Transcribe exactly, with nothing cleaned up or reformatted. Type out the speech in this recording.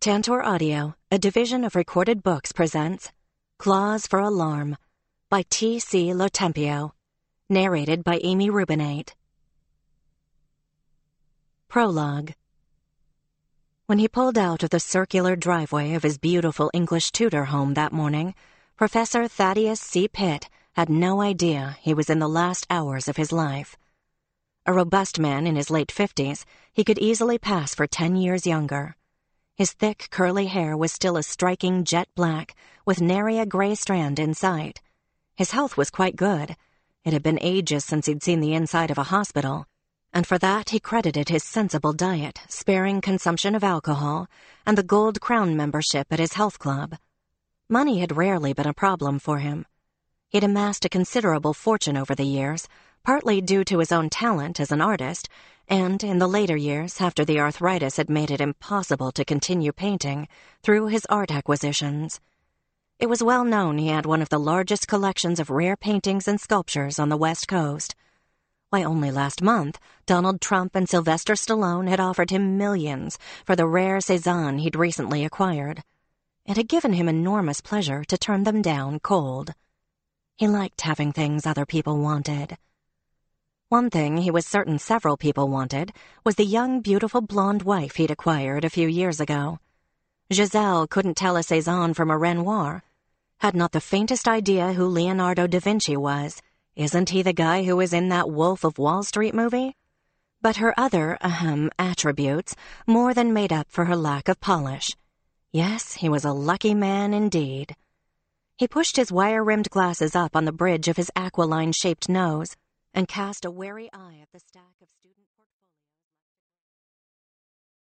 Tantor Audio, a division of Recorded Books, presents Clause for Alarm by T C Lotempio, narrated by Amy Rubinate. Prologue. When he pulled out of the circular driveway of his beautiful English Tudor home that morning, Professor Thaddeus C. Pitt had no idea he was in the last hours of his life. A robust man in his late fifties, he could easily pass for ten years younger. His thick, curly hair was still a striking jet black, with nary a gray strand in sight. His health was quite good. It had been ages since he'd seen the inside of a hospital, and for that he credited his sensible diet, sparing consumption of alcohol, and the Gold Crown membership at his health club. Money had rarely been a problem for him. He'd amassed a considerable fortune over the years, partly due to his own talent as an artist, and, in the later years, after the arthritis had made it impossible to continue painting, through his art acquisitions. It was well known he had one of the largest collections of rare paintings and sculptures on the West Coast. Why, only last month, Donald Trump and Sylvester Stallone had offered him millions for the rare Cezanne he'd recently acquired. It had given him enormous pleasure to turn them down cold. He liked having things other people wanted. One thing he was certain several people wanted was the young, beautiful blonde wife he'd acquired a few years ago. Giselle couldn't tell a Cezanne from a Renoir, had not the faintest idea who Leonardo da Vinci was. Isn't he the guy who was in that Wolf of Wall Street movie? But her other, ahem, attributes more than made up for her lack of polish. Yes, he was a lucky man indeed. He pushed his wire-rimmed glasses up on the bridge of his aquiline-shaped nose and cast a wary eye at the stack of student